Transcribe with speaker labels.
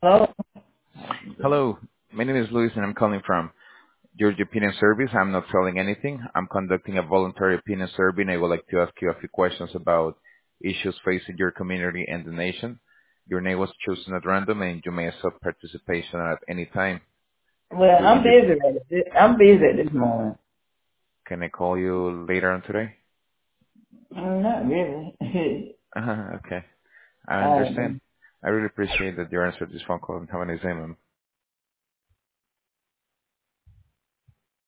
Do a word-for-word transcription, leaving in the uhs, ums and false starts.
Speaker 1: Hello?
Speaker 2: Hello, my name is Luis and I'm calling from Georgia Opinion Service. I'm not selling anything. I'm conducting a voluntary opinion survey and I would like to ask you a few questions about issues facing your community and the nation. Your name was chosen at random and you may accept participation at any time
Speaker 1: Well, I'm
Speaker 2: during the...
Speaker 1: busy. Right this, I'm busy this morning.
Speaker 2: Can I call you later on today?
Speaker 1: Mm, Not really.
Speaker 2: Uh, okay, I
Speaker 1: All
Speaker 2: understand.
Speaker 1: right.
Speaker 2: I really appreciate that you answered this phone call and have a nice day, ma'am.